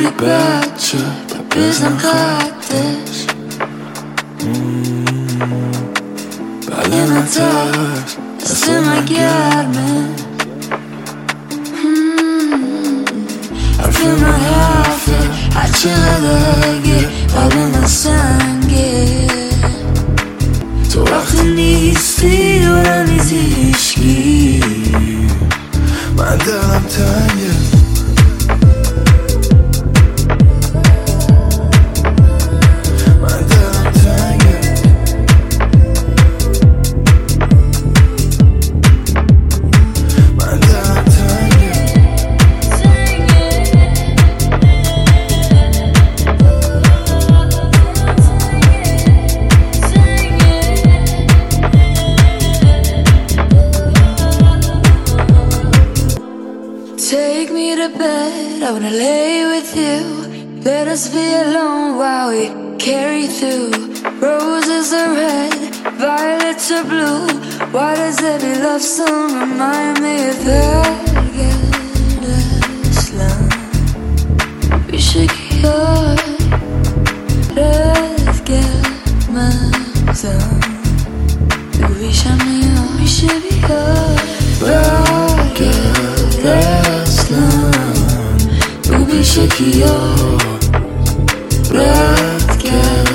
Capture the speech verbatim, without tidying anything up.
بودی بچه تا بزن خطش. بله نترس دست من گرمه، حرف من حرفه هرچه قدرگه قلب من سنگه. تو وقتی نیستی دورم نیزی هیشگی، من دلم تنگه. Take me to bed, I wanna lay with you. Let us be alone while we carry through. Roses are red, violets are blue. Why does every love song remind me of Ergenaslan? We should get Ergenaslan. We should be we should be Ergenaslan. Bu bir şekiyor, bırak gel.